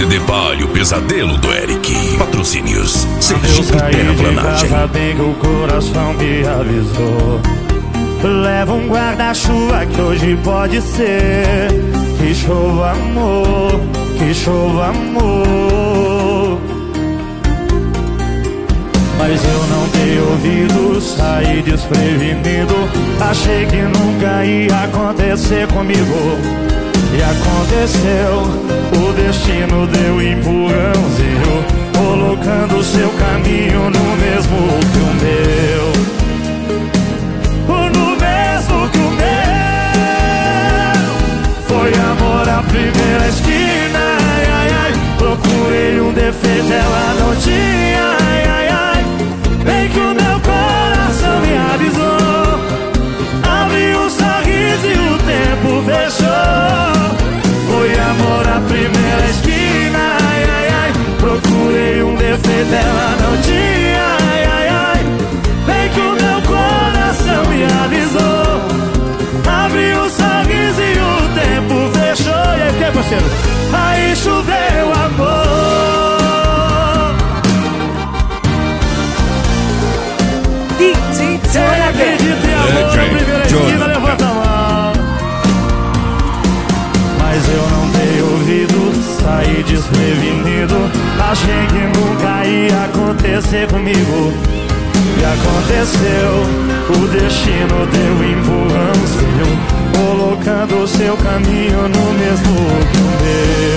CD Palio, Pesadelo do Eric. Patrocínios Sergipe Terraplanagem. Bem que o coração me avisou. Leva um guarda-chuva que hoje pode ser que chova amor, que chova amor. Mas eu não dei ouvido, saí desprevenido. Achei que nunca ia acontecer comigo. E aconteceu, o destino deu empurrãozinho, colocando o seu caminho no mesmo que o meu. No mesmo que o meu. Foi amor à primeira esquina, ai, ai, ai. Procurei um defeito, ela não tinha, ai, ai, ai. Bem que o meu coração me avisou. Abri um sorriso e o tempo fechou. Foi amor à primeira esquina, ai, ai, ai. Procurei um defeito, ela não tinha, ai, ai, ai. Bem que o meu coração me avisou. Abri um sorriso e o tempo fechou. E aí, o que, parceiro? Aí choveu amor. Quem acredita em amor na primeira esquina, levanta a mão. Mas eu não dei ouvido, saí desprevenido. Achei que nunca ia acontecer comigo. E aconteceu, o destino deu empurrãozinho, colocando o seu caminho no mesmo que o meu.